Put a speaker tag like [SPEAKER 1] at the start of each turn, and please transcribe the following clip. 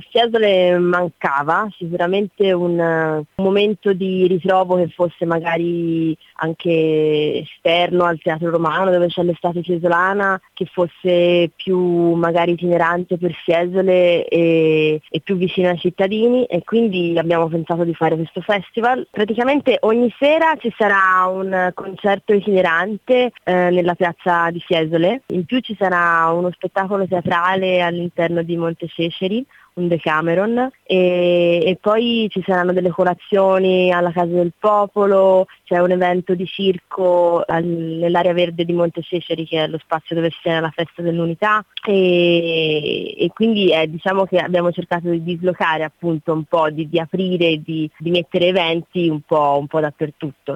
[SPEAKER 1] Fiesole mancava sicuramente un momento di ritrovo che fosse magari anche esterno al Teatro Romano, dove c'è l'estate fiesolana, che fosse più magari itinerante per Fiesole e più vicino ai cittadini, e quindi abbiamo pensato di fare questo festival. Praticamente ogni sera ci sarà un concerto itinerante nella piazza di Fiesole, in più ci sarà uno spettacolo teatrale all'interno di Montececeri, un Decameron, e poi ci saranno delle colazioni alla Casa del Popolo, c'è un evento di circo nell'area verde di Montececeri, che è lo spazio dove si tiene la festa dell'unità, e quindi diciamo che abbiamo cercato di dislocare appunto un po', di aprire, di mettere eventi un po' dappertutto.